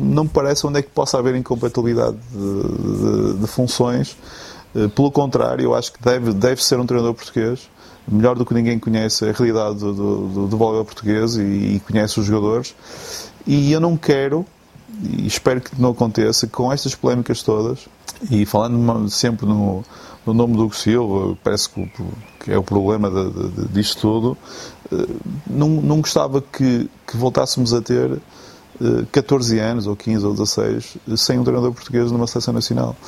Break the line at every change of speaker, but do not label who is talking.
não me parece onde é que possa haver incompatibilidade de funções. Pelo contrário, eu acho que deve ser um treinador português. Melhor do que ninguém conhece a realidade do voleibol português e conhece os jogadores. E eu não quero, e espero que não aconteça, com estas polémicas todas, e falando sempre no nome do Hugo Silva, parece que é o problema disto tudo, não gostava que voltássemos a ter 14 anos, ou 15, ou 16, sem um treinador português numa seleção nacional.